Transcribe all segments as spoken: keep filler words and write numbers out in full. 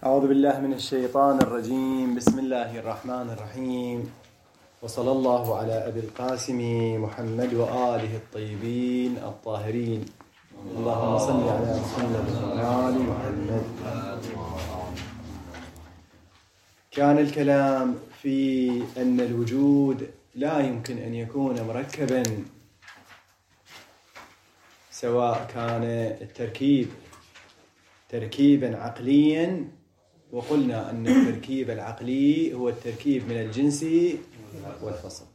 أعوذ بالله من الشيطان الرجيم. بسم الله الرحمن الرحيم، وصلى الله على أبي القاسم محمد وآله الطيبين الطاهرين. اللهم صل على محمد وآل محمد. كان الكلام في أن الوجود لا يمكن أن يكون مركبا، سواء كان التركيب تركيبا عقليا، وقلنا أن التركيب العقلي هو التركيب من الجنس والفصل،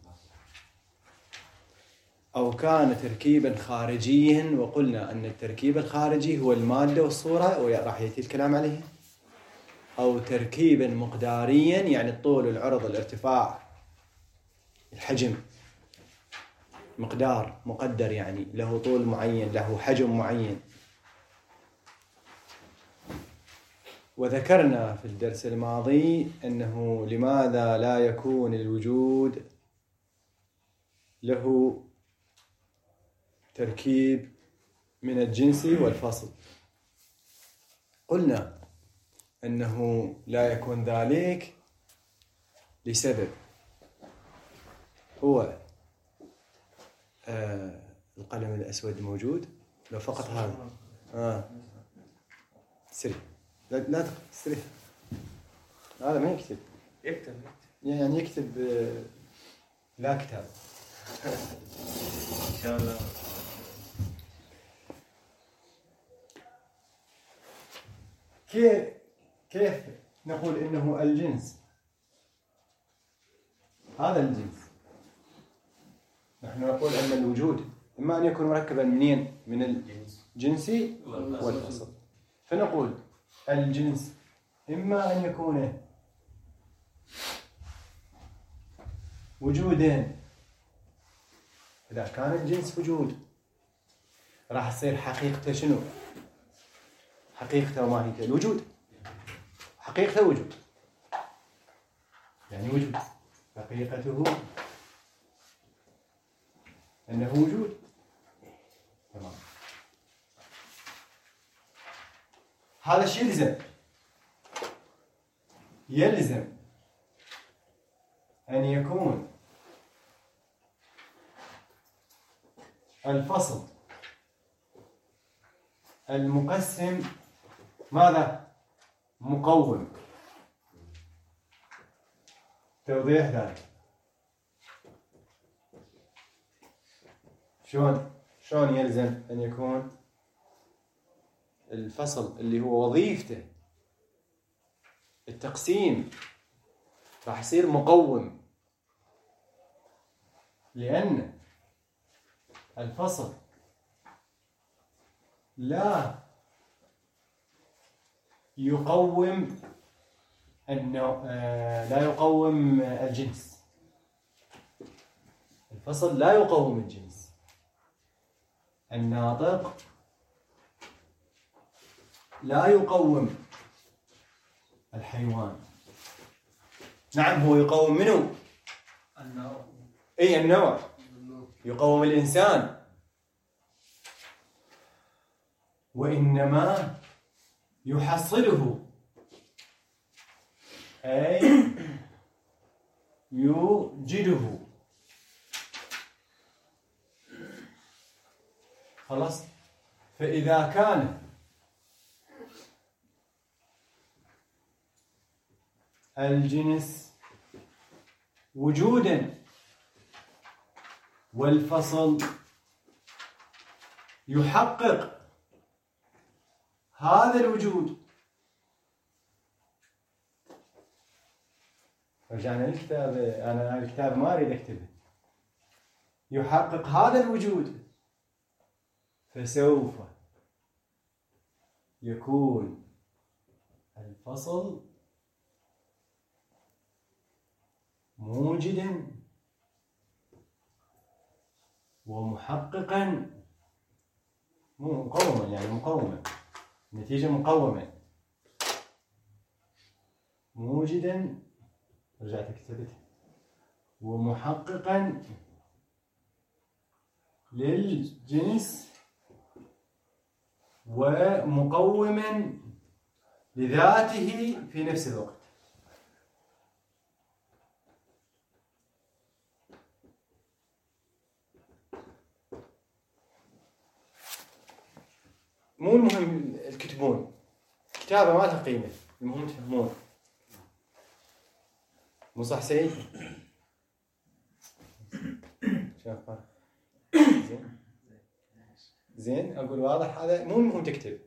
أو كان تركيبا خارجيا، وقلنا أن التركيب الخارجي هو المادة والصورة وراح يأتي الكلام عليه، أو تركيبا مقداريا، يعني الطول العرض الارتفاع الحجم، مقدار مقدر، يعني له طول معين له حجم معين. وذكرنا في الدرس الماضي أنه لماذا لا يكون الوجود له تركيب من الجنس والفصل. قلنا أنه لا يكون ذلك لسبب، هو آه القلم الأسود موجود، لو فقط هذا آه سري لا لا تسري، هذا ما يكتب يكتب يعني يكتب آه لا كتاب إن شاء الله. كيف كيف نقول إنه الجنس، هذا الجنس. نحن نقول أن الوجود إما أن يكون مركبا منين؟ من الجنس والفصل. فنقول الجنس إما أن يكون وجودين، إذا كان الجنس وجود راح تصير حقيقته شنو؟ حقيقته وماهيته الوجود، حقيقته وجود، يعني وجود، حقيقته أنه وجود. تمام. هذا الشيء يلزم يلزم أن يكون الفصل المقسم ماذا؟ مقوم. توضيح ذلك شلون شلون يلزم أن يكون الفصل اللي هو وظيفته التقسيم راح يصير مقوم، لأن الفصل لا يقوم النوع، لا يقوم الجنس. الفصل لا يقوم الجنس. الناطق لا يقوم الحيوان. نعم هو يقوم منه النوع، أي النوع، يقوم الإنسان، وإنما يحصله أي يوجده. خلاص. فإذا كان الجنس وجودا والفصل يحقق هذا الوجود، رجعنا للكتاب، أنا الكتاب ما أريد أكتبه، يحقق هذا الوجود، فسوف يكون الفصل موجدا ومحققا، مو مقوما، يعني مقوما، نتيجة مقومة، موجدا، رجعت كتبت، ومحققا للجنس ومقوما لذاته في نفس الوقت. مو المهم الكتبون، كتابة ما لها قيمة، المهم تفهمون. مو صح سيد؟ شافه زين زين أقول واضح هذا. مو المهم تكتب.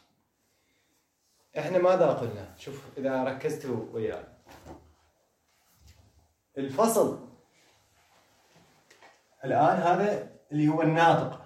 إحنا ماذا قلنا؟ شوف إذا ركزتوا وياي. الفصل الآن هذا اللي هو الناطق.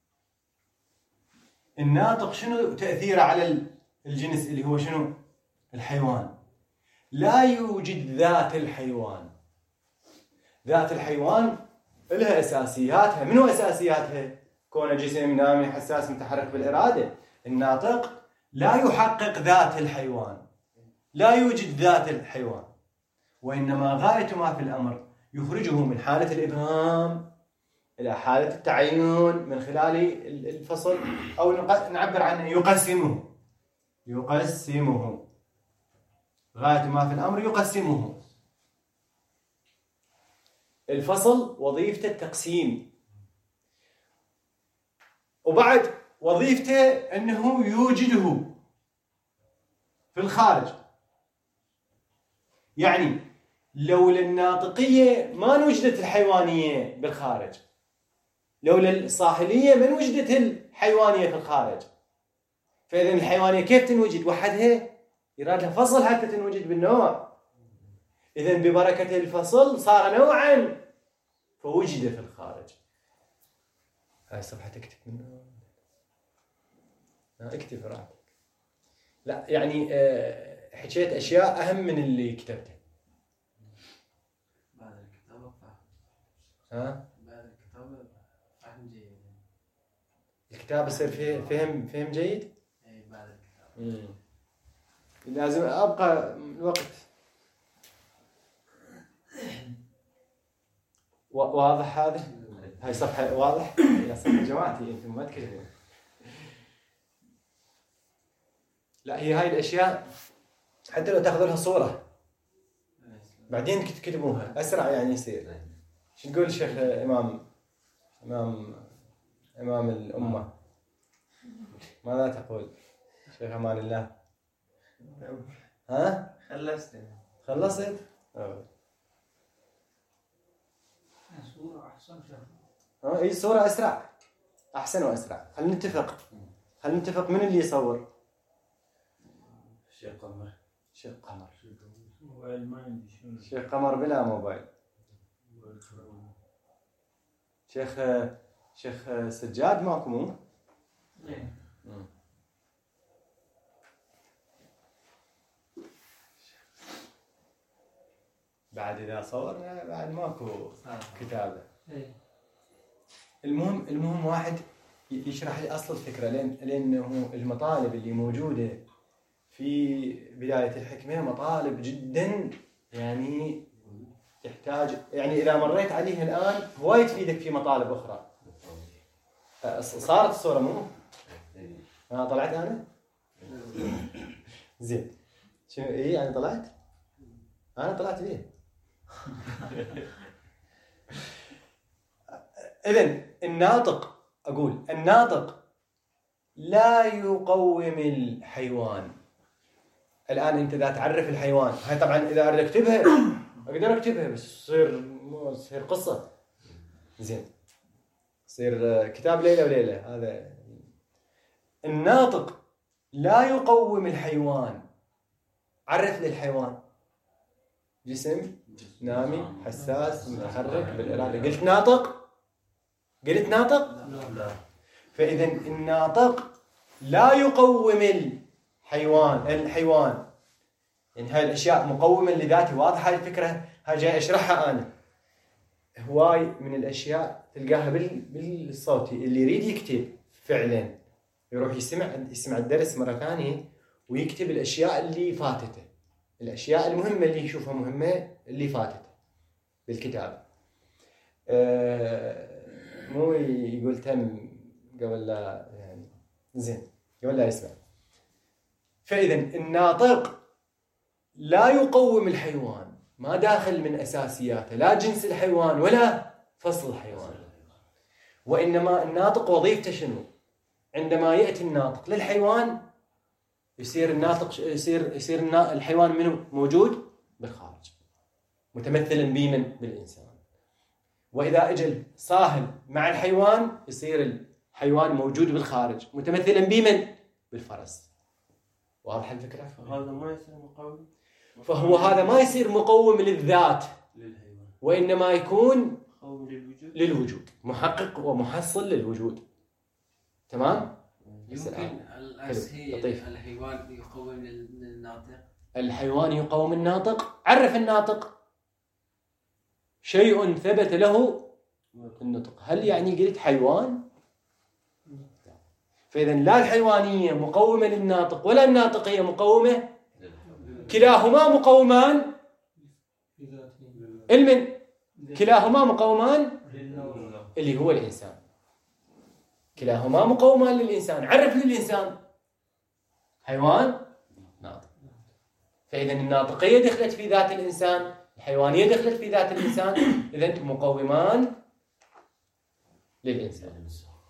الناطق شنو تأثيره على الجنس اللي هو شنو؟ الحيوان. لا يوجد ذات الحيوان. ذات الحيوان لها أساسياتها. منو أساسياتها؟ كونه جسم نامي حساس متحرك بالإرادة. الناطق لا يحقق ذات الحيوان. لا يوجد ذات الحيوان، وإنما غاية ما في الأمر يخرجه من حالة الإبهام إلى حالة التعين من خلال الفصل، أو نعبر عنه يقسمه. يقسمه غاية ما في الأمر يقسمه. الفصل وظيفته التقسيم، وبعد وظيفته أنه يوجده في الخارج. يعني لولا الناطقية ما نوجدت الحيوانية بالخارج، لولا الصاحلية ما نوجدت الحيوانية في الخارج. فإذا الحيوانية كيف تنوجد وحدها؟ يراد لها فصل حتى تنوجد بالنوع. إذا ببركة الفصل صار نوعا فوجد في الخارج. هاي صفحة تكتب منها. اكتب راحتك. لا يعني اه حكيت أشياء أهم من اللي كتبته. بعد الكتابة فهم. ها؟ بعد الكتابة فهم جيد. الكتاب يصير فيه فهم فهم جيد؟ اي بعد الكتابة. امم لازم أبقى الوقت. واضح هذا؟ هاي صفحة واضح؟ يا صفحة جماعتي أنتم ما تكلمون. لا هي هاي الأشياء حتى لو تاخذوا لها صورة بعدين تكتبوها أسرع يعني يصير. شو تقول شيخ إمام إمام إمام الأمة؟ ماذا تقول شيخ أمان الله؟ ها؟ خلصت. خلصت؟ أوه. صورة أحسن شيخ. اه اي صورة أسرع، أحسن وأسرع. خلينا نتفق، خلينا نتفق من اللي يصور. شيخ قمر. شيخ قمر. موبايل ما عندي. شنو؟ شيخ قمر بلا موبايل. شيخ شيخ سجاد ماكو مو؟ ايه. بعد إذا صورنا بعد ماكو كتابة. ايه. المهم المهم واحد يشرح لي أصل الفكرة، لأن لأنه المطالب اللي موجودة في بداية الحكمة مطالب جدا يعني تحتاج، يعني إذا مريت عليها الآن هواي تفيدك في مطالب أخرى. صارت الصورة مو؟ أنا طلعت أنا؟ زين. شنو إيه يعني طلعت؟ أنا طلعت ليه؟ إذن الناطق، أقول الناطق لا يقوم الحيوان. الآن أنت إذا تعرف الحيوان، هاي طبعا إذا أريد أكتبها أقدر أكتبها بس تصير تصير قصة. زين تصير كتاب ليلة وليلة. هذا الناطق لا يقوم الحيوان. عرف لي الحيوان. جسم نامي حساس متحرك بالإرادة. قلت ناطق؟ قلت ناطق؟ لا. فإذا الناطق لا يقوم الحيوان. الحيوان يعني هاي الأشياء مقومة لذاته. واضح هاي الفكرة؟ هاي جاي أشرحها أنا. هواي من الأشياء تلقاها بالصوتي. اللي يريد يكتب فعلا يروح يسمع يسمع الدرس مرة ثانية ويكتب الأشياء اللي فاتته، الأشياء المهمة اللي يشوفها مهمة اللي فاتته بالكتاب. أه مو يقول تم قبل لا يعني. زين قبل لا يسمع. فإذا الناطق لا يقوم الحيوان، ما داخل من أساسياته لا جنس الحيوان ولا فصل الحيوان، وإنما الناطق وظيفته شنو؟ عندما يأتي الناطق للحيوان يصير الناطق يصير يصير الحيوان منه موجود بالخارج متمثلا بمن؟ بالإنسان. وإذا أجل صاهل مع الحيوان يصير الحيوان موجود بالخارج متمثلا بمن؟ بالفرس. واضح الفكرة؟ فهذا ما يصير مقوم، فهو هذا ما يصير مقوم للذات للحيوان، وإنما يكون مقوم للوجود للوجود، محقق ومحصل للوجود. تمام؟ يمكن الأسهيل الحيوان يقوم الناطق. الحيوان يقوم الناطق. عرف الناطق شيء ثبت له النطق، هل يعني قلت حيوان؟ فإذا لا الحيوانية مقومة للناطق ولا الناطقية مقومة، كلاهما مقومان المن كلاهما مقومان اللي هو الإنسان، كلاهما مقومان للإنسان. عرف للإنسان حيوان ناطق. فإذا الناطقية دخلت في ذات الإنسان، الحيوانية دخلت في ذات الإنسان، إذن مقومان للإنسان.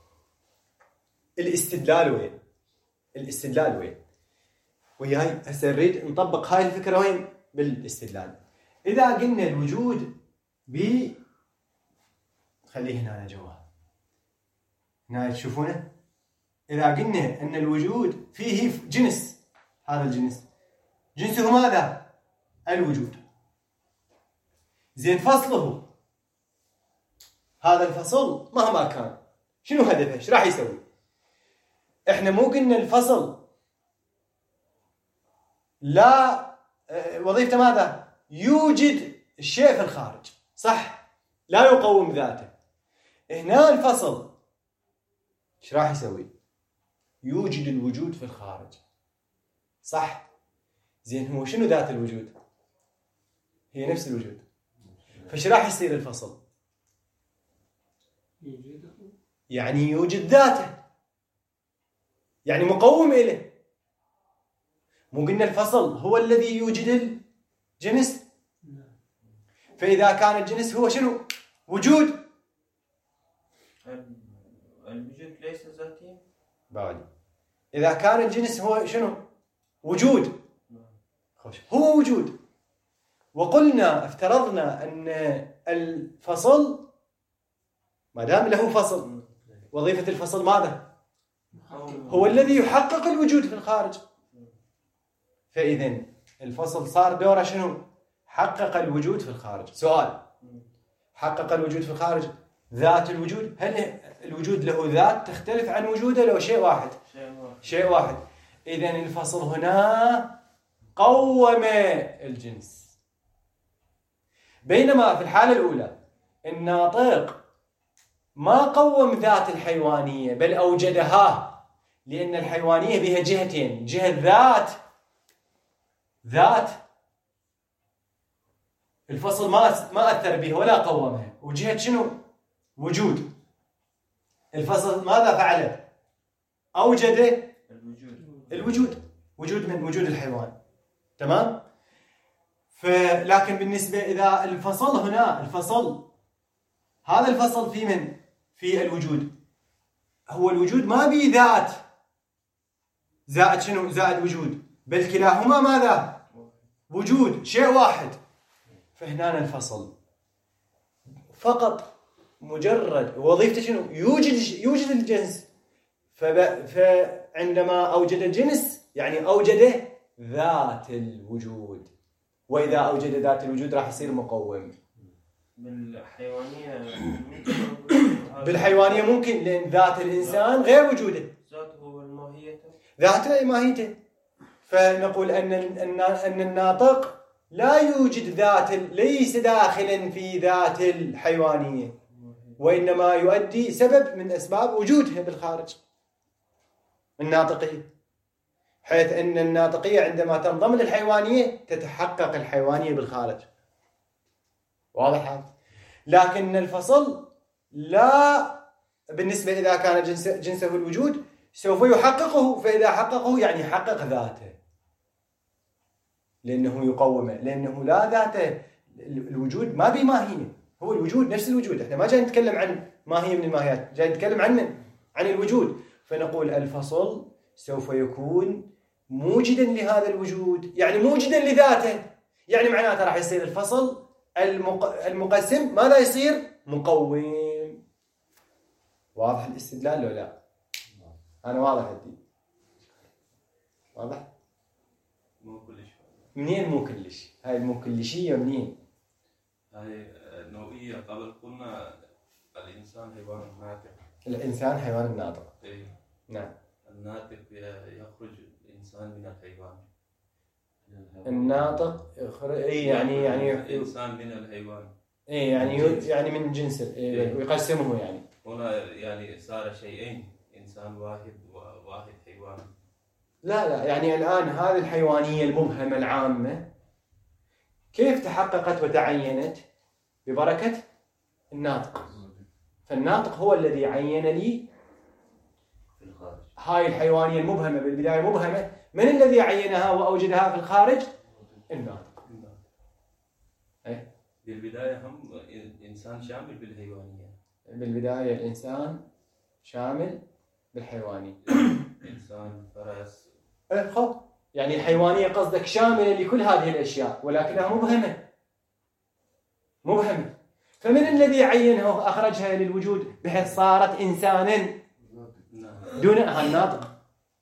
الاستدلال وين؟ الاستدلال وين؟ وياي هسه نريد نطبق هاي الفكرة وين؟ بالاستدلال. إذا قلنا الوجود ب خليه هنا جوا هنا تشوفونه. إذا قلنا أن الوجود فيه جنس، هذا الجنس جنسه ماذا؟ الوجود. زين فصله، هذا الفصل مهما كان شنو هدفه؟ ايش راح يسوي؟ احنا مو قلنا الفصل لا وظيفته ماذا؟ يوجد الشيء في الخارج، صح؟ لا يقوم ذاته. هنا الفصل ايش راح يسوي؟ يوجد الوجود في الخارج، صح؟ زين هو شنو ذات الوجود؟ هي نفس الوجود. فايش راح يصير الفصل؟ يعني يوجد ذاته، يعني مقوم إليه. مو قلنا الفصل هو الذي يوجد الجنس؟ فإذا كان الجنس هو شنو؟ وجود. الوجود ليس ذاتيا بعد إذا كان الجنس هو شنو؟ وجود. خوش هو وجود. وقلنا افترضنا أن الفصل ما دام له فصل، وظيفة الفصل ماذا؟ هو الذي يحقق الوجود في الخارج. فإذن الفصل صار دوره شنو؟ حقق الوجود في الخارج. سؤال: حقق الوجود في الخارج، ذات الوجود، هل الوجود له ذات تختلف عن وجوده لو شيء واحد؟ شيء واحد. إذن الفصل هنا قوم الجنس، بينما في الحالة الأولى الناطق ما قوم ذات الحيوانية بل أوجدها، لأن الحيوانية بها جهتين، جهة ذات ذات الفصل ما ما أثر بها ولا قومها، وجهة شنو؟ وجود. الفصل ماذا فعل؟ أوجد الوجود الوجود وجود من وجود الحيوان. تمام؟ فلكن بالنسبة إذا الفصل هنا الفصل هذا الفصل في من؟ في الوجود. هو الوجود ما بي ذات زائد شنو؟ زائد وجود، بل كلاهما ماذا؟ وجود، شيء واحد. فهنا الفصل فقط مجرد وظيفته شنو؟ يوجد يوجد الجنس. فب... فعندما أوجد الجنس يعني أوجد ذات الوجود، وإذا أوجد ذات الوجود راح يصير مقوم. بالحيوانية بالحيوانية ممكن، لأن ذات الإنسان غير وجوده، ذاته والماهيته ذاته ماهيته. فنقول أن أن الناطق لا يوجد ذات، ليس داخلا في ذات الحيوانية، وإنما يؤدي سبب من أسباب وجودها بالخارج الناطقية، حيث أن الناطقية عندما تنضم للحيوانية تتحقق الحيوانية بالخارج. واضح هذا؟ لكن الفصل لا، بالنسبة إذا كان جنس جنسه الوجود سوف يحققه، فإذا حققه يعني حقق ذاته. لأنه يقومه، لأنه لا ذاته الوجود ما بي ماهية، هو الوجود نفس الوجود. احنا ما جاي نتكلم عن ماهية من الماهيات، جاي نتكلم عن من؟ عن الوجود. فنقول الفصل سوف يكون موجدا لهذا الوجود، يعني موجدا لذاته، يعني معناته راح يصير الفصل المق... المقسم ماذا يصير؟ مقوم. واضح الاستدلال ولا لا؟ أنا واضح عندي. واضح؟ مو كلش. منين مو كلش؟ هاي المو كلشية منين؟ هاي نوعية قبل قلنا الإنسان حيوان ناطق. الإنسان حيوان ناطق. إيه. نعم. الناطق يخرج الإنسان من الحيوان. الناطق يخرج إيه يعني يعني الإنسان من الحيوان. إيه يعني يعني من جنسه إيه ويقسمه يعني. هنا يعني صار شيئين، إنسان واحد وواحد حيوان. لا لا يعني الآن هذه الحيوانية المبهمة العامة كيف تحققت وتعينت؟ ببركة الناطق. فالناطق هو الذي عين لي في الخارج. هاي الحيوانية المبهمة بالبداية مبهمة، من الذي عينها وأوجدها في الخارج؟ الناطق. أي؟ بالبداية هم إنسان شامل بالحيوانية. بالبداية الإنسان شامل بالحيوانية. إنسان فرس. إيه خب يعني الحيوانية قصدك شاملة لكل هذه الأشياء ولكنها مبهمة. مبهمة. فمن الذي عينها وأخرجها للوجود بحيث صارت إنسانا دونها الناطق؟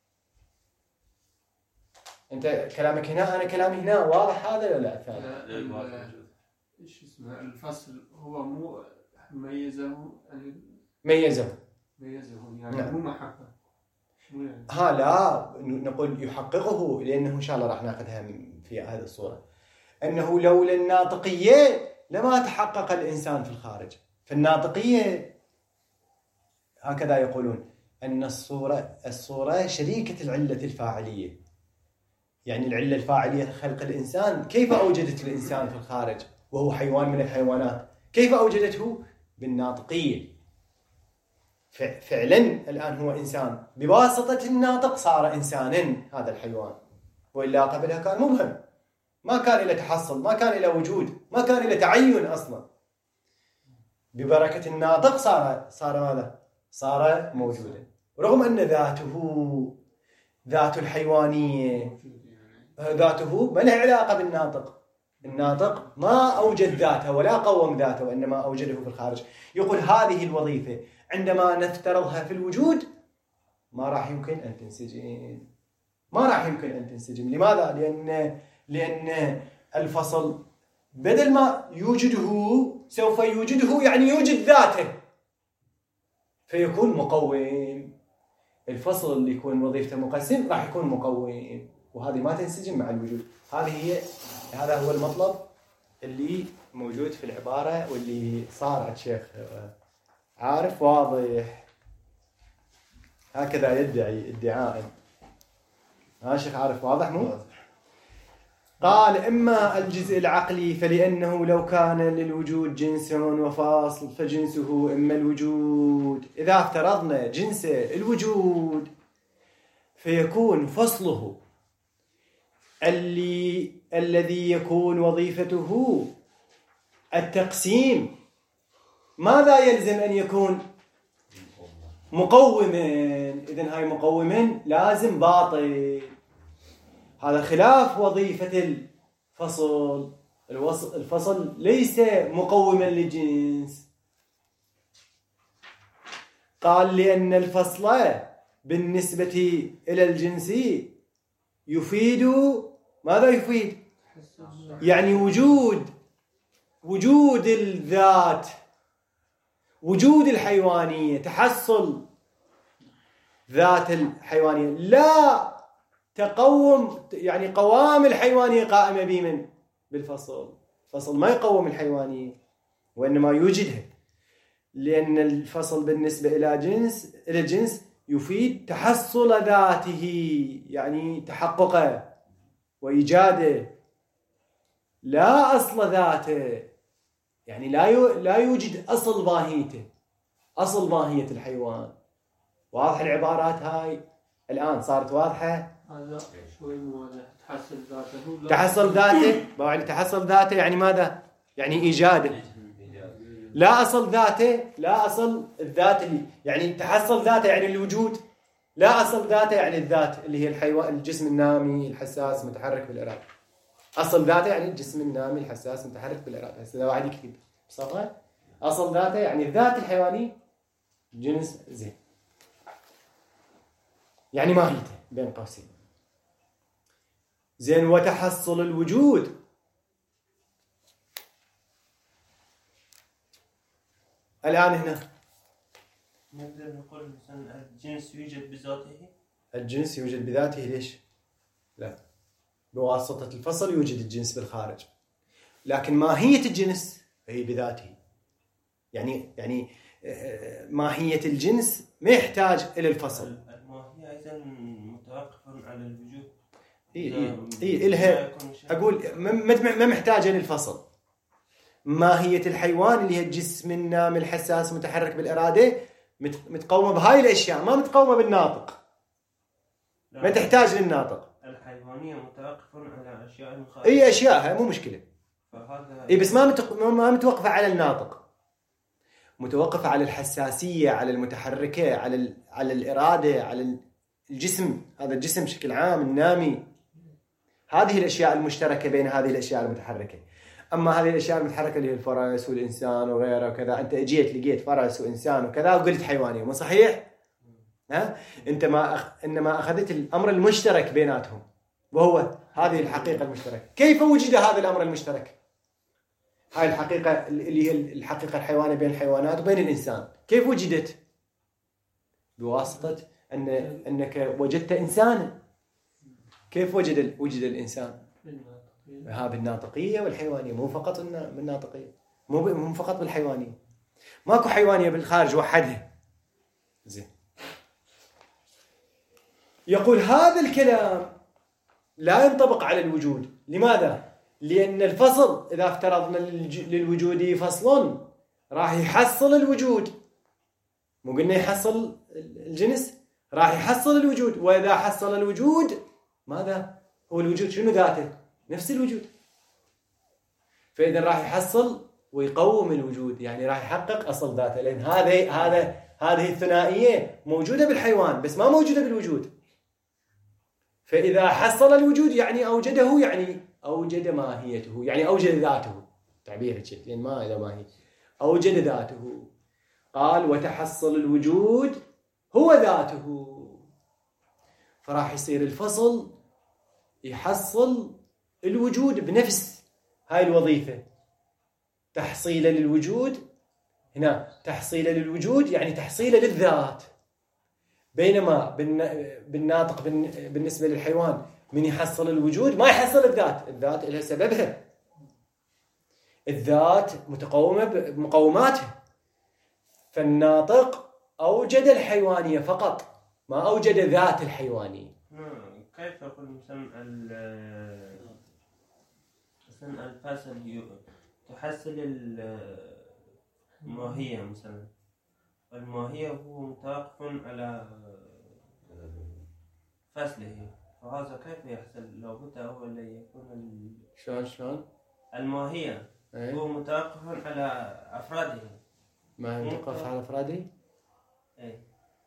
أنت كلامك هنا أنا كلامي هنا واضح هذا ولا لا؟ لا إيش اسمه الفصل هو مو ميزه ميزه ميزه يعني مو محقق. يعني. ها لا نقول يحققه، لأنه إن شاء الله راح ناخذها في هذه الصورة أنه لولا الناطقية لما تحقق الإنسان في الخارج. فالناطقية هكذا يقولون أن الصورة الصورة شريكة العلة الفاعلية، يعني العلة الفاعلية خلق الإنسان كيف أوجدت الإنسان في الخارج وهو حيوان من الحيوانات؟ كيف أوجدته؟ بالناطقية. فعلا الآن هو إنسان بواسطة الناطق صار إنسانا هذا الحيوان، وإلا قبلها كان مبهم، ما كان إلى تحصل، ما كان إلى وجود، ما كان إلى تعين أصلا. ببركة الناطق صار صار ماذا؟ صار موجودا، رغم أن ذاته ذات الحيوانية ذاته ما له علاقة بالناطق. الناطق ما أوجد ذاته ولا قوم ذاته، وإنما أوجده في الخارج. يقول هذه الوظيفة عندما نفترضها في الوجود ما راح يمكن أن تنسجم، ما راح يمكن أن تنسجم. لماذا؟ لأن لأن الفصل بدل ما يوجده سوف يوجده، يعني يوجد ذاته فيكون مقوم. الفصل اللي يكون وظيفته مقسم راح يكون مقوم، وهذه ما تنسجم مع الوجود. هذه هي هذا هو المطلب اللي موجود في العبارة واللي صار عند شيخ عارف واضح، هكذا يدعي ادعاء. ها شيخ عارف واضح مو؟ قال إما الجزء العقلي فلأنه لو كان للوجود جنس وفاصل فجنسه إما الوجود. إذا افترضنا جنس الوجود فيكون فصله اللي الذي يكون وظيفته التقسيم، ماذا يلزم أن يكون؟ مقوما. إذن هاي مقوما لازم باطل. هذا خلاف وظيفة الفصل. الفصل ليس مقوما للجنس. قال لأن الفصل بالنسبة إلى الجنس يفيد ماذا يفيد؟ يعني وجود وجود الذات، وجود الحيوانية، تحصل ذات الحيوانية، لا تقوم يعني قوام الحيوانية قائمة بمن؟ بالفصل. الفصل ما يقوم الحيوانية وإنما يوجدها، لأن الفصل بالنسبة إلى جنس إلى الجنس يفيد تحصل ذاته، يعني تحققه وإيجاده، لا أصل ذاته، يعني لا لا يوجد أصل ماهيته، أصل ماهية الحيوان. واضح العبارات هاي الآن صارت واضحة هذا شوي مو هذا تحصل ذاته لا. تحصل ذاته يعني تحصل ذاته يعني ماذا؟ يعني إيجاده. لا أصل ذاته، لا أصل الذات اللي يعني تحصل ذاته يعني الوجود. لا أصل ذاته يعني الذات اللي هي الحيوان، الجسم النامي الحساس متحرك بالإرادة. أصل ذاته يعني الجسم النامي الحساس متحرك بالإرادة. هسه واحد يكتب بصفة أصل ذاته يعني الذات الحيواني جنس زين، يعني ماهيته بين قوسين. زين وتحصل الوجود الآن هنا نقدر نقول مثلا الجنس يوجد بذاته. الجنس يوجد بذاته ليش؟ لا، بواسطة الفصل يوجد الجنس بالخارج، لكن ماهية الجنس هي بذاته. يعني يعني ماهية الجنس ما يحتاج إلى الفصل. الماهية أيضا متوقف على الوجود. إيه إيه إيه إلها أقول ما محتاجة للفصل. ماهية الحيوان اللي هي الجسم النامي الحساس متحرك بالإرادة متقومة بهاي الأشياء، ما متقومة بالناطق، ما تحتاج للناطق. الحيوانية متوقف على أشياء خارجة. أي أشياء مو مشكلة. فهذا إيه بس ما متق... ما متوقفة على الناطق، متوقفة على الحساسية، على المتحركة، على ال... على الإرادة، على الجسم. هذا الجسم بشكل عام النامي. هذه الأشياء المشتركة بين هذه الأشياء المتحركة. أما هذه الأشياء المتحركة اللي هي الفرس والإنسان وغيره وكذا، أنت أجيت لقيت فرس وإنسان وكذا وقلت حيوانية، مو صحيح؟ ها؟ أنت ما أخ... إنما أخذت الأمر المشترك بيناتهم وهو هذه الحقيقة المشتركة. كيف وجد هذا الأمر المشترك؟ هاي الحقيقة اللي هي الحقيقة الحيوانية بين الحيوانات وبين الإنسان، كيف وجدت؟ بواسطة أن أنك وجدت إنسانا. كيف وجد وجد الإنسان؟ ها بالناطقية والحيوانية، مو فقط بالناطقية، مو فقط بالحيوانية. ماكو حيوانية بالخارج وحدها. زين. يقول هذا الكلام لا ينطبق على الوجود. لماذا؟ لأن الفصل إذا افترضنا للوجود فصل راح يحصل الوجود. مو قلنا يحصل الجنس، راح يحصل الوجود. وإذا حصل الوجود ماذا؟ هو الوجود شنو ذاته؟ نفس الوجود. فإذا راح يحصل ويقوم الوجود، يعني راح يحقق أصل ذاته. لأن هذا هذا هذه الثنائية موجودة بالحيوان بس ما موجودة بالوجود. فإذا حصل الوجود يعني أوجده، يعني أوجد ماهيته، يعني أوجد ذاته. تعبير الشيء لأن ما إذا ماهي أوجد ذاته. قال وتحصل الوجود هو ذاته. فراح يصير الفصل يحصل الوجود بنفس هاي الوظيفة، تحصيل للوجود. هنا تحصيل للوجود يعني تحصيل للذات. بينما بالناطق بالنسبة للحيوان من يحصل الوجود ما يحصل الذات. الذات لها سببها، الذات متقومة بمقوماتها. فالناطق أوجد الحيوانية فقط، ما أوجد ذات الحيوانية. كيف أقول مثلا مثلا الفصل تحصل الماهية مثلا، الماهية هو متوقف على فصله، فهذا كيف يحصل؟ لو بد هو اللي يكون ال... شلون شلون؟ الماهية أيه؟ هو متوقف على أفراده. ما متوقف على أفراده؟ أي.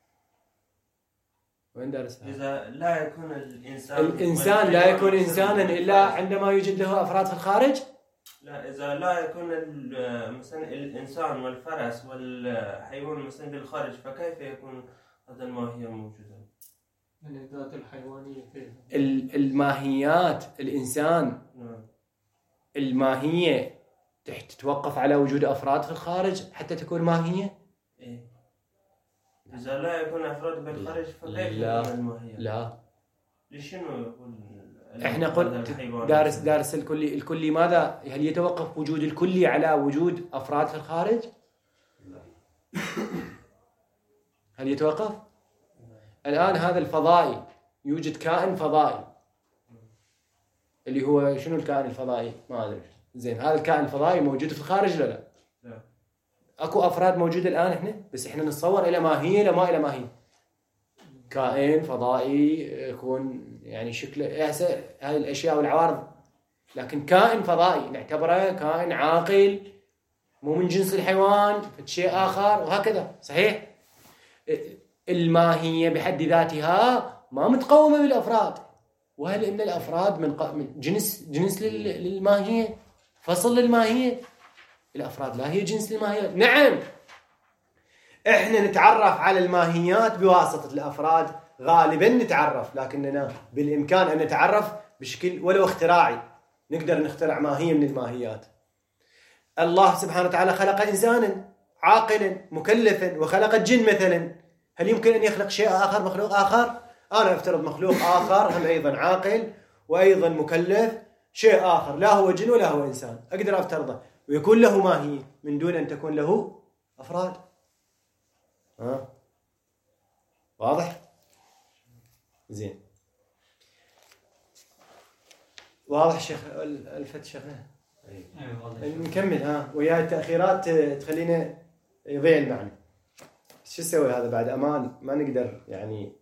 وين درسها؟ إذا لا يكون الإنسان الإنسان لا يكون إنسانا إلا عندما يوجد له أفراد في الخارج؟ لا، إذا لا يكون مثلا الإنسان والفرس والحيوان مثلا بالخارج، فكيف يكون هذا الماهية موجودة؟ من الذات الحيوانية كيف؟ الماهيات الإنسان نعم. الماهية تتوقف على وجود أفراد في الخارج حتى تكون ماهية؟ إيه. إذا لا يكون أفراد بالخارج فكيف لا. يكون الماهية؟ لا. لشنو يقول؟ احنا قلت دارس دارس الكلي الكلي ماذا؟ هل يتوقف وجود الكلي على وجود أفراد في الخارج؟ هل يتوقف؟ الآن هذا الفضائي يوجد كائن فضائي اللي هو شنو الكائن الفضائي؟ ما أدري. زين هذا الكائن الفضائي موجود في الخارج ولا لا؟ لا. أكو أفراد موجودة الآن إحنا بس إحنا نتصور إلى ماهية لا ما إلى ماهية. كائن فضائي يكون يعني شكله هاي الأشياء والعوارض، لكن كائن فضائي نعتبره كائن عاقل مو من جنس الحيوان شيء آخر وهكذا. صحيح الماهية بحد ذاتها ما متقومة بالأفراد، وهل إن الأفراد من جنس جنس للماهية، فصل للماهية؟ الأفراد لا هي جنس للماهية. نعم إحنا نتعرف على الماهيات بواسطة الأفراد غالبا نتعرف، لكننا بالإمكان أن نتعرف بشكل ولو اختراعي، نقدر نخترع ماهية من الماهيات. الله سبحانه وتعالى خلق إنسانا عاقلا مكلفا وخلق الجن مثلا، هل يمكن أن يخلق شيء آخر، مخلوق آخر؟ أنا أفترض مخلوق آخر هم أيضا عاقل وأيضا مكلف، شيء آخر لا هو جن ولا هو إنسان، أقدر أفترضه ويكون له ماهية من دون أن تكون له أفراد. ها واضح؟ زين واضح شيخ الفت شيخنا؟ نكمل ها ويا التأخيرات تخلينا يضيع المعنى. شو نسوي هذا بعد أمان ما نقدر يعني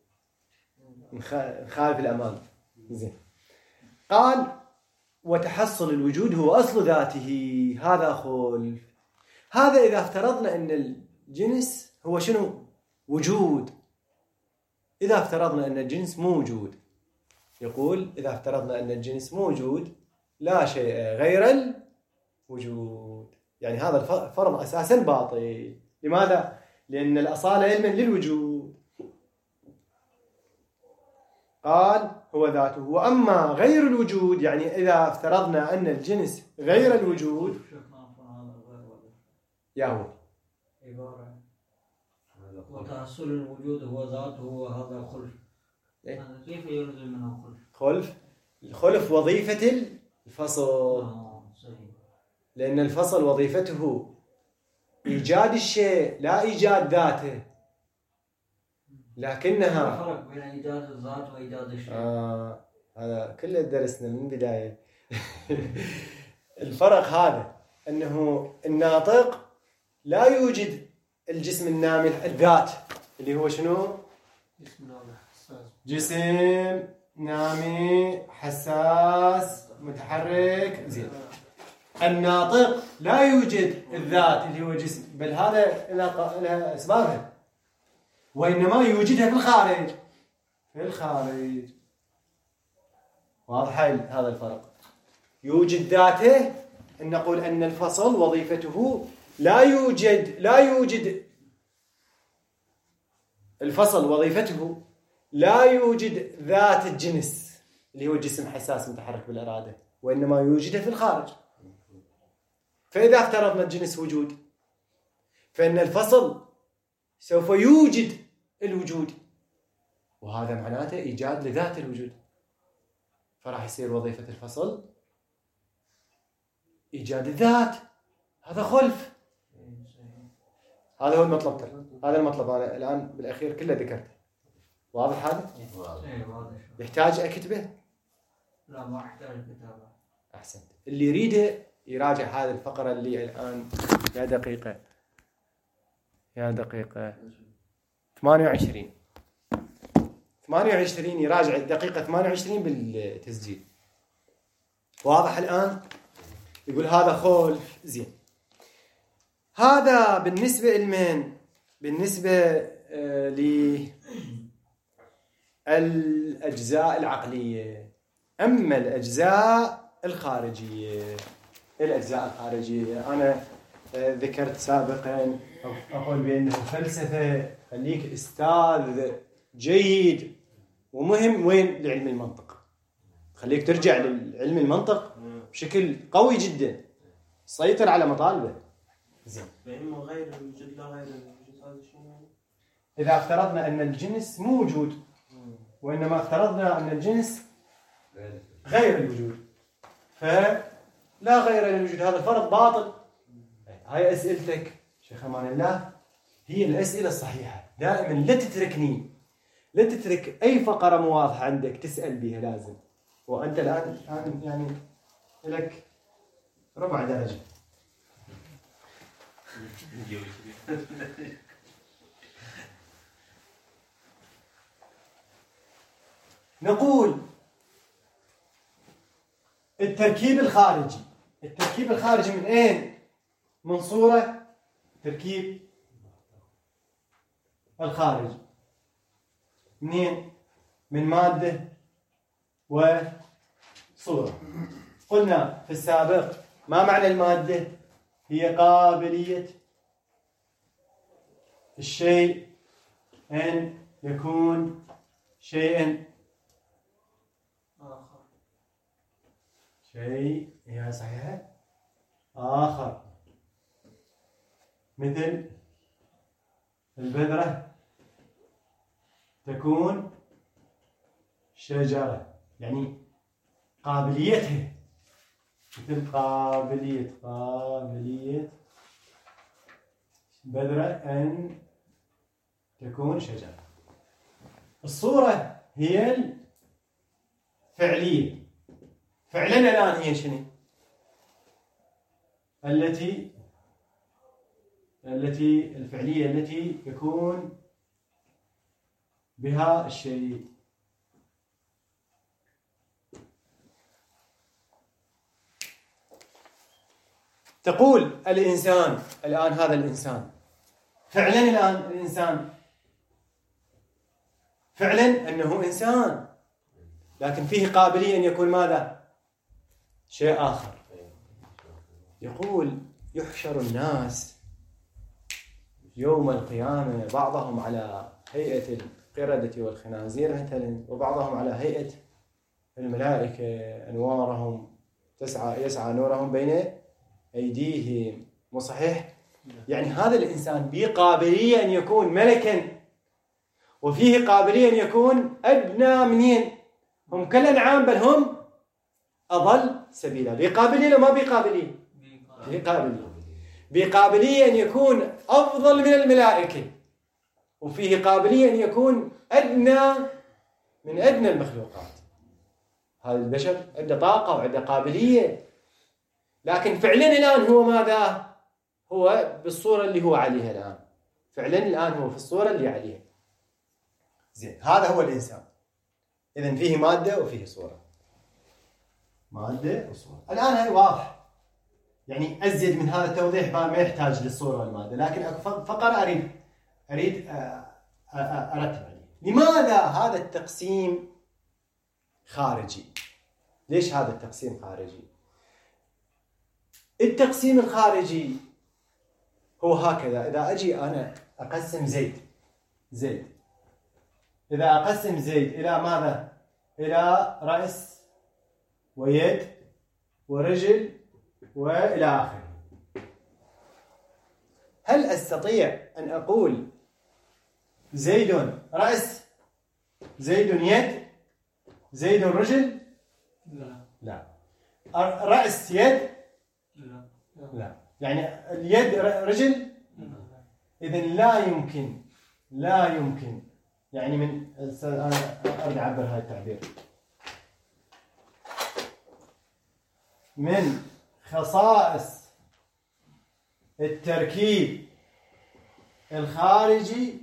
نخالف الأمان. زين قال وتحصل الوجود هو أصل ذاته، هذا خلف. هذا إذا افترضنا أن الجنس هو شنو؟ وجود. إذا افترضنا أن الجنس موجود، يقول إذا افترضنا أن الجنس موجود لا شيء غير الوجود، يعني هذا الفرض أساسا باطل. لماذا؟ لأن الأصالة علما للوجود. قال هو ذاته. وأما غير الوجود يعني إذا افترضنا أن الجنس غير الوجود يا هو عبارة وتحصل الوجود هو ذاته وهذا خلف. هذا كيف يلزم منه خلف؟ خلف الخلف وظيفة الفصل. آه صحيح. لأن الفصل وظيفته إيجاد الشيء لا إيجاد ذاته، لكنها الفرق بين إيجاد الذات وإيجاد الشيء. آه هذا كله درسنا من بداية. الفرق هذا أنه الناطق لا يوجد الجسم النامي الذات اللي هو شنو؟ جسم نامي حساس، جسم نامي حساس متحرك. زين الناطق لا يوجد الذات اللي هو جسم، بل هذا لها أسبابها، وإنما يوجدها في الخارج. في الخارج واضح هذا الفرق. يوجد ذاته أن نقول أن الفصل وظيفته لا يوجد لا يوجد الفصل وظيفته لا يوجد ذات الجنس اللي هو جسم حساس متحرك بالإرادة، وإنما يوجدها في الخارج. فإذا افترضنا الجنس وجود فإن الفصل سوف يوجد الوجود، وهذا معناته إيجاد لذات الوجود، فراح يصير وظيفة الفصل إيجاد الذات. هذا خلف. هذا هو المطلب ترى. هذا المطلب أنا الآن بالأخير كله ذكرته. واضح هذا؟ إيه واضح. يحتاج أكتبه؟ لا ما أحتاج كتابة. أحسنت. اللي يريده يراجع هذه الفقرة اللي الآن يا دقيقة يا دقيقة ثمانية وعشرين ثمانية وعشرين يراجع الدقيقة ثمانية وعشرين بالتسجيل. واضح الآن؟ يقول هذا خلف. زين هذا بالنسبة لمن؟ بالنسبة للأجزاء العقلية. أما الأجزاء الخارجية، الأجزاء الخارجية أنا ذكرت سابقا أقول بأنه فلسفة خليك أستاذ جيد ومهم وين لعلم المنطق، خليك ترجع للعلم المنطق بشكل قوي جدا، سيطر على مطالبه. زين فإنه غير الوجود لا غير الوجود هذا شنو؟ إذا افترضنا أن الجنس مو وجود وإنما افترضنا أن الجنس غير الوجود فلا غير الوجود، هذا الفرض باطل. هاي أسئلتك شيخ أمان الله هي الأسئلة الصحيحة. دائما لا تتركني لا تترك أي فقرة مو واضحة عندك تسأل بها لازم. وأنت الآن يعني لك ربع درجة. نقول التركيب الخارجي. التركيب الخارجي من أين؟ من صورة. تركيب الخارجي منين؟ من مادة وصورة. قلنا في السابق ما معنى المادة؟ هي قابلية الشيء أن يكون شيئا آخر. شيء هي صحيحة آخر، مثل البذرة تكون شجرة، يعني قابليتها مثل قابلية قابلية بذرة أن تكون شجرة. الصورة هي الفعلية. فعلا الآن هي شنو؟ التي التي الفعلية التي يكون بها الشيء. تقول الإنسان الآن، هذا الإنسان فعلا الآن الإنسان فعلا أنه إنسان، لكن فيه قابلية أن يكون ماذا؟ شيء آخر. يقول يحشر الناس يوم القيامة بعضهم على هيئة القردة والخنازير مثلا، وبعضهم على هيئة الملائكة أنوارهم تسعى يسعى نورهم بين أيديهم. مو صحيح؟ يعني هذا الإنسان بقابلية أن يكون ملكا، وفيه قابلية أن يكون أدنى منين؟ هم كالأنعام بل هم أضل سبيلا. بقابلية وما بقابلية؟ بقابلية. بقابلية أن يكون أفضل من الملائكة، وفيه قابلية أن يكون أدنى من أدنى المخلوقات. هذا البشر عنده طاقة وعنده قابلية، لكن فعلا الآن هو ماذا؟ هو بالصورة اللي هو عليها الآن. فعلا الآن هو في الصورة اللي عليها. زين، هذا هو الإنسان. إذن فيه مادة وفيه صورة. مادة وصورة. الآن هاي واضح، يعني أزيد من هذا التوضيح ما يحتاج للصورة والمادة، لكن فقط أريد أريد أرتب عليه. لماذا هذا التقسيم خارجي؟ ليش هذا التقسيم خارجي؟ التقسيم الخارجي هو هكذا. إذا أجي أنا أقسم زيد زيد إذا أقسم زيد إلى ماذا؟ إلى رأس ويد ورجل وإلى آخره، هل أستطيع أن أقول زيد رأس، زيد يد، زيد رجل؟ لا. لا. رأس يد؟ لا. لا. يعني اليد رجل؟ إذن لا يمكن لا يمكن يعني من أنا أريد أعبر هذا التعبير. من خصائص التركيب الخارجي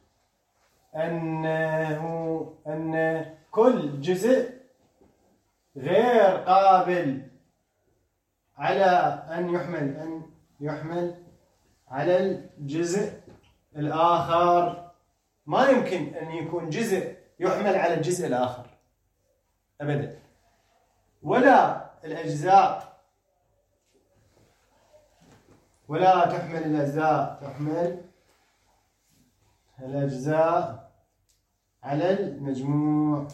أنه أن كل جزء غير قابل على أن يحمل أن يحمل على الجزء الآخر. ما يمكن أن يكون جزء يحمل على الجزء الآخر أبدا، ولا الأجزاء ولا تحمل الأجزاء تحمل الأجزاء على المجموع.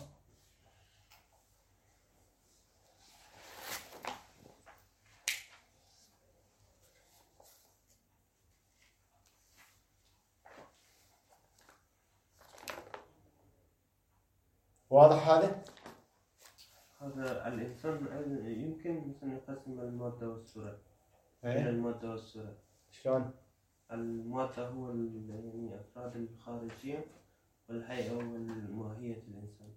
واضح هذا؟ هذا الإنسان يمكن مثلا يقسم المادة والصورة إيه؟ إلى المادة والصورة. شلون؟ المادة هو يعني أفراد الخارجية، والهيئة والماهية الإنسان.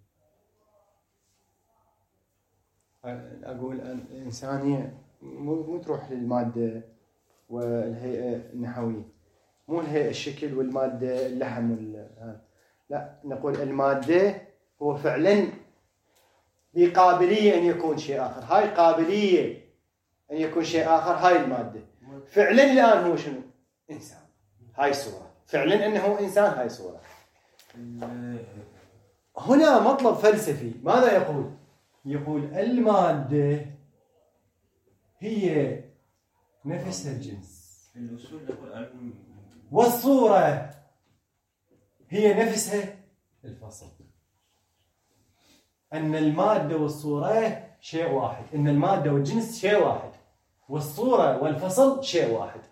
أقول الإنسانية مو مو تروح للمادة والهيئة النحوية، مو الهيئة الشكل والمادة اللحم وال... لا، نقول المادة هو فعلا بقابلية أن يكون شيء آخر. هاي قابلية أن يكون شيء آخر، هاي المادة. فعلا الآن هو شنو؟ إنسان. هاي صورة. فعلا أنه إنسان، هاي صورة. هنا مطلب فلسفي. ماذا يقول؟ يقول المادة هي نفس الجنس، والصورة هي نفسها الفصل. أن المادة والصورة شيء واحد، أن المادة والجنس شيء واحد، والصورة والفصل شيء واحد.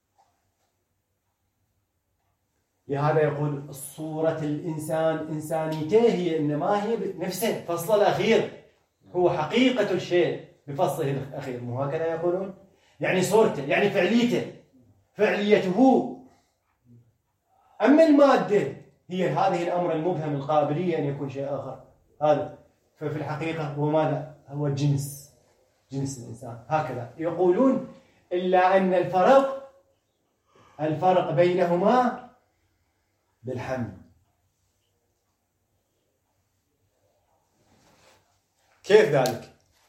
لهذا يقول صورة الإنسان إنسانيته هي إنما هي نفسه، فصل الأخير هو حقيقة الشيء بفصله الأخير. مو هكذا يقولون؟ يعني صورته، يعني فعليته، فعليته. أما المادة هي هذه الأمر المبهم القابلية أن يكون شيء آخر، هذا. ففي الحقيقة هو ماذا؟ هو جنس، جنس الإنسان. هكذا يقولون. إلا أن الفرق الفرق بينهما بالحمل. كيف ذلك؟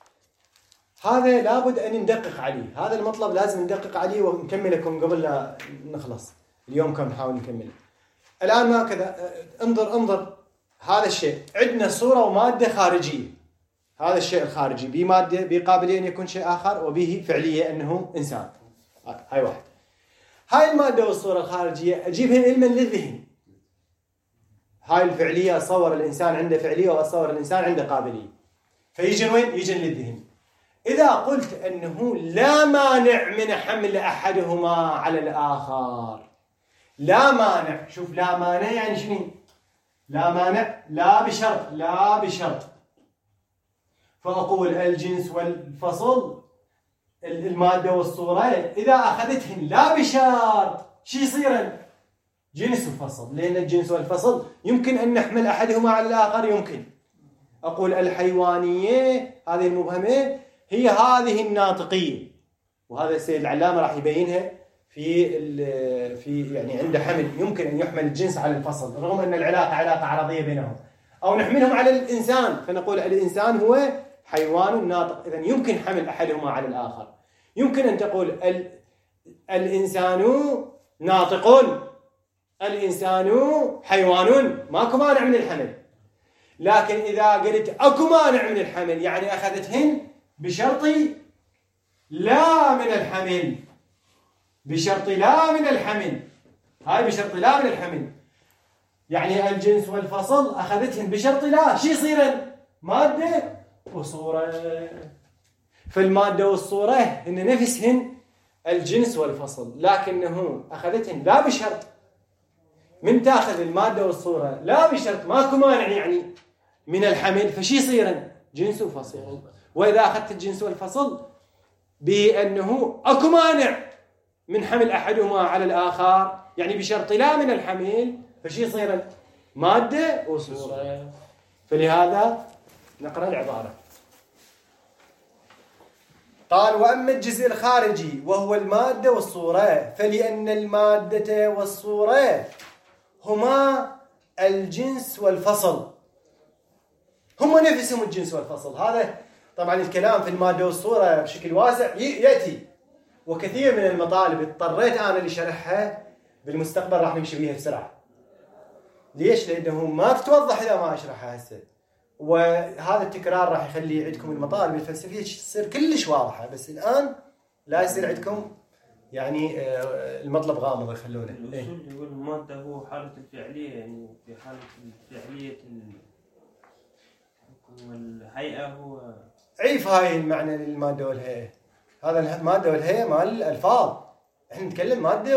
هذا لابد أن ندقق عليه. هذا المطلب لازم ندقق عليه ونكمل لكم قبل لا نخلص. اليوم كم نحاول نكمل. الآن ما كذا. انظر انظر هذا الشيء. عندنا صورة ومادة خارجية. هذا الشيء الخارجي بمادة بقابلية أن يكون شيء آخر، وبه فعلية أنه إنسان. هاي واحد. هاي المادة والصورة الخارجية أجيبها علما للذهن. هاي الفعلية أصور الإنسان عنده فعلية، وأصور الإنسان عنده قابلية. فيجي وين؟ يجي للذهن. إذا قلت أنه لا مانع من حمل أحدهما على الآخر، لا مانع. شوف، لا مانع يعني شنو؟ لا مانع، لا بشرط، لا بشرط. فأقول الجنس والفصل، المادة والصورة، إذا أخذتهن لا بشرط، شو يصير؟ جنس وفصل. لأن الجنس والفصل يمكن أن نحمل أحدهما على الآخر، يمكن. أقول الحيوانية هذه المبهمة هي هذه الناطقية، وهذا السيد العلامة راح يبينها في في يعني عنده حمل يمكن أن يحمل الجنس على الفصل، رغم أن العلاقة علاقة عرضية بينهم، أو نحملهم على الإنسان فنقول الإنسان هو حيوان ناطق. إذن يمكن حمل أحدهما على الآخر. يمكن أن تقول ال... الإنسان ناطق، الإنسان حيوان، ماكو مانع من الحمل. لكن إذا قلت أكو مانع من الحمل يعني أخذتهن بشرط لا من الحمل، بشرط لا من الحمل. هاي بشرط لا من الحمل، يعني الجنس والفصل أخذتهن بشرط لا. شو يصير؟ مادة وصورة. فالمادة والصورة هن نفسهن الجنس والفصل، لكنه أخذتهن لا بشرط. من تأخذ المادة والصورة لا بشرط، ماكو مانع يعني من الحمل، فشي يصير؟ جنس وفصل. وإذا أخذت الجنس والفصل بأنه أكو مانع من حمل أحدهما على الآخر، يعني بشرط لا من الحمل، فشي يصير؟ مادة وصورة. فلهذا نقرأ العبارة. قال: وأما الجزء الخارجي وهو المادة والصورة، فلأن المادة والصورة هما الجنس والفصل، هما نفسهم الجنس والفصل. هذا طبعا الكلام في المادة والصورة بشكل واسع يأتي، وكثير من المطالب اضطريت أنا لشرحها، بالمستقبل راح نمشي بيها بسرعة. ليش؟ لأنه ما تتوضح إذا ما أشرحها هسه، وهذا التكرار راح يخلي عندكم المطالب الفلسفية تصير كلش واضحة، بس الآن لا يصير عندكم يعني المطلب غامض يخلونه. الأصول يقول المادة هو حالة الفعلية، يعني في حالة الفعلية والهيئة هو عيف هاي المعنى للمادة والهيئة. هذا المادة والهيئة مال الألفاظ، احنا نتكلم مادة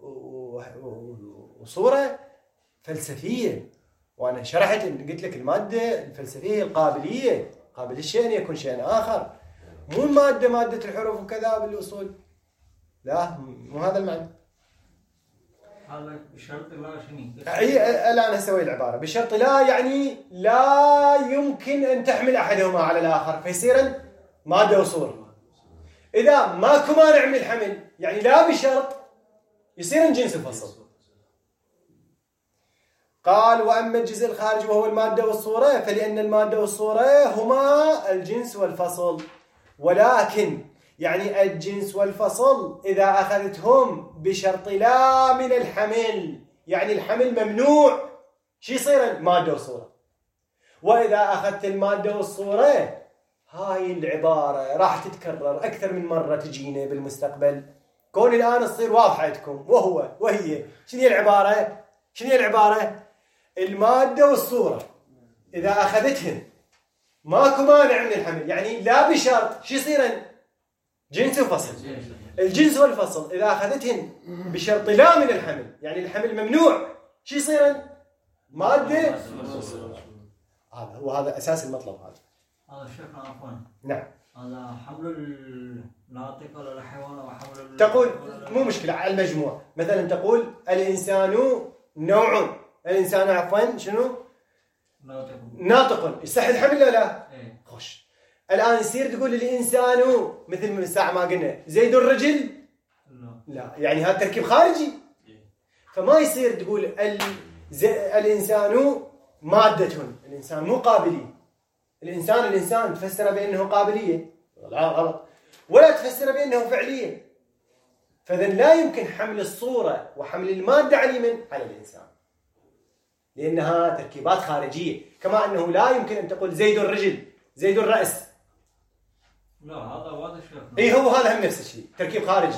وصورة فلسفية. وأنا شرحت قلت لك المادة الفلسفية القابلية، قابل الشيء أن يكون شيء آخر، مو المادة مادة الحروف وكذا بالأصول، لا مو هذا المعنى. هذا بشرط لا شنو؟ أي الآن أسوي العبارة بشرط لا، يعني لا يمكن أن تحمل أحدهما على الآخر، فيصير مادة وصورة. إذا ماكو مانع من الحمل يعني لا بشرط، يصير جنس الفصل. قال وأما الجزء الخارجي وهو المادة والصورة فلأن المادة والصورة هما الجنس والفصل، ولكن يعني الجنس والفصل إذا أخذتهم بشرط لا من الحمل، يعني الحمل ممنوع، شو يصير مادة وصورة. وإذا أخذت المادة والصورة هاي العبارة راح تتكرر أكثر من مرة تجينا بالمستقبل، كون الآن تصير واضحة عندكم. وهو وهي شنو هي العبارة؟ شنو هي العبارة؟ المادة والصورة إذا أخذتهن ماكو مانع من الحمل، يعني لا بشرط شو يصير جنس وفصل. الجنس والفصل إذا أخذتهن بشرط لا من الحمل، يعني الحمل ممنوع، شو يصير مادة. هذا هو هذا أساس المطلب. هذا هذا شكرا عفوا. نعم. هذا حمل الناطق ولا الحيوان أو حمل تقول مو مشكلة على المجموع، مثلا تقول الإنسان نوع، الإنسان عفوا شنو؟ ناطق. ناطق، يصح الحمل ولا لا؟ إيه. خوش. الآن يصير تقول الإنسان مثل من الساعة ما قلنا زيد الرجل؟ لا. لا، يعني هذا تركيب خارجي، فما يصير تقول ال... الإنسان مادة، الإنسان مو قابلي. الإنسان الإنسان تفسر بأنه قابلية، غلط، ولا تفسر بأنه فعلية. فإذا لا يمكن حمل الصورة وحمل المادة على من؟ على الإنسان، لأنها تركيبات خارجية. كما أنه لا يمكن أن تقول زيد الرجل، زيد الرأس. لا هذا واضح شيخ. إيه هو هذا هم نفس الشيء، تركيب خارجي.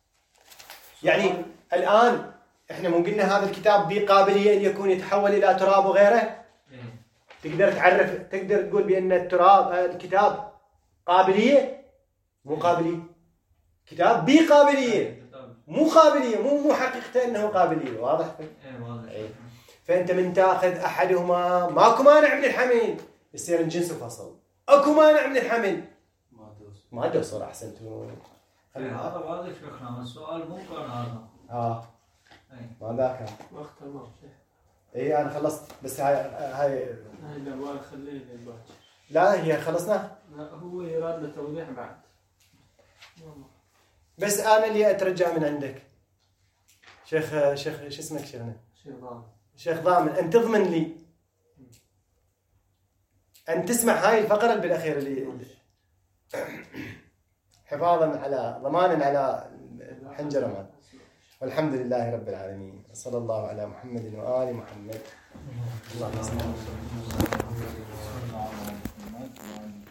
يعني الآن إحنا مو قلنا هذا الكتاب بقابلية أن يكون يتحول إلى تراب وغيره؟ تقدر تعرف، تقدر تقول بأن التراب الكتاب قابلية مو قابلية، كتاب بقابلية مو قابلية، مو مو حقيقته أنه قابلية. واضح؟ إيه واضح. إيه. فأنت من تأخذ أحدهما ماكو مانع من الحمل، يصير الجنس وفصل. أكو مانع من الحمل ما دوصل. أحسنتم. هذا واضح شيخنا. السؤال ممكن هذا. آه. ما ذاك. وقت تمام. إيه أنا خلصت، بس هاي هاي هاي الأبواب خليه للباكر. لا هي خلصنا. لا هو يراد له توضيح بعد. بس أنا اللي أترجع من عندك شيخ. شيخ شو اسمك شيخنا؟ شيخ ضامن. شيخ ضامن، أن تضمن لي أن تسمع هاي الفقرة اللي بالأخير اللي حفاظا على ضمانا على حنجرة مال. والحمد لله رب العالمين، صلى الله على محمد وآل محمد. اللهم صل على محمد.